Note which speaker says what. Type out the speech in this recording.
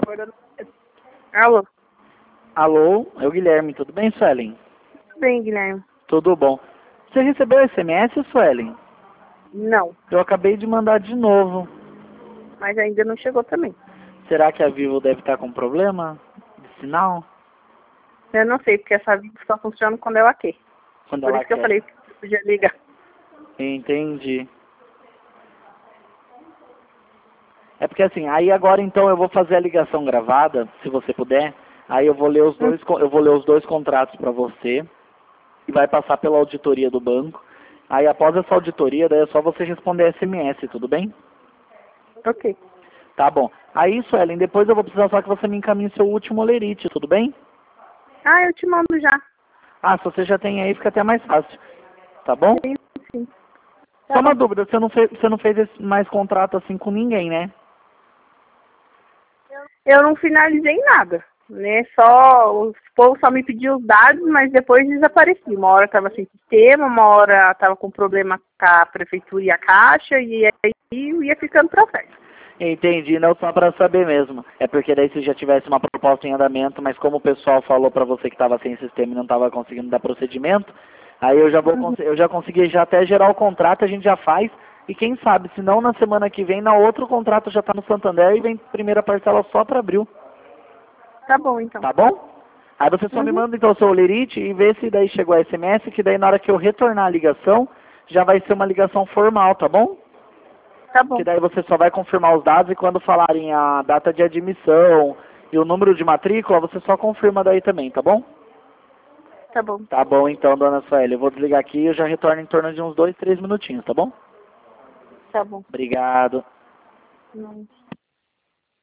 Speaker 1: Alô?
Speaker 2: Alô, é o Guilherme, tudo bem, Suelen?
Speaker 1: Tudo bem, Guilherme?
Speaker 2: Tudo bom. Você recebeu o SMS, Suelen?
Speaker 1: Não,
Speaker 2: Eu acabei de mandar de novo.
Speaker 1: mas ainda não chegou também.
Speaker 2: Será que a Vivo deve estar com problema de sinal?
Speaker 1: Eu não sei, porque essa vida só funciona quando ela quer.
Speaker 2: Quando
Speaker 1: Por
Speaker 2: ela
Speaker 1: isso que eu
Speaker 2: quer.
Speaker 1: falei que você podia ligar.
Speaker 2: Entendi. É porque assim, aí agora então eu vou fazer a ligação gravada, se você puder. Aí eu vou ler os dois contratos para você e vai passar pela auditoria do banco. Aí após essa auditoria, daí é só você responder SMS, tudo bem?
Speaker 1: Ok.
Speaker 2: Tá bom. Aí, Suelen, depois eu vou precisar só que você me encaminhe seu último lerite, tudo bem?
Speaker 1: Ah, eu te mando já.
Speaker 2: Ah, se você já tem aí, fica até mais fácil. Tá bom?
Speaker 1: Sim, sim.
Speaker 2: Só
Speaker 1: Tá
Speaker 2: uma
Speaker 1: bom.
Speaker 2: dúvida, você não fez mais contrato assim com ninguém, né?
Speaker 1: Eu não finalizei nada, né? Só, o povo só me pediu os dados, mas depois desapareci. Uma hora estava sem sistema, uma hora estava com problema com a prefeitura e a caixa, e aí ia ficando para trás.
Speaker 2: Entendi, não só para saber mesmo. É porque daí se já tivesse uma proposta em andamento, mas como o pessoal falou para você que estava sem sistema e não estava conseguindo dar procedimento, aí eu já eu já consegui já até gerar o contrato, a gente já faz, e quem sabe, se não na semana que vem, na outro contrato já está no Santander e vem primeira parcela só para abril.
Speaker 1: Tá bom, então.
Speaker 2: Tá bom? Aí você só me manda então o seu lerite e vê se daí chegou a SMS, que daí na hora que eu retornar a ligação, já vai ser uma ligação formal, tá bom?
Speaker 1: Tá bom.
Speaker 2: Que daí você só vai confirmar os dados e quando falarem a data de admissão e o número de matrícula, você só confirma daí também, tá bom?
Speaker 1: Tá bom.
Speaker 2: Tá bom então, dona Sueli. Eu vou desligar aqui e eu já retorno em torno de uns 2, 3 minutinhos, tá bom?
Speaker 1: Tá bom.
Speaker 2: Obrigado.
Speaker 1: Não.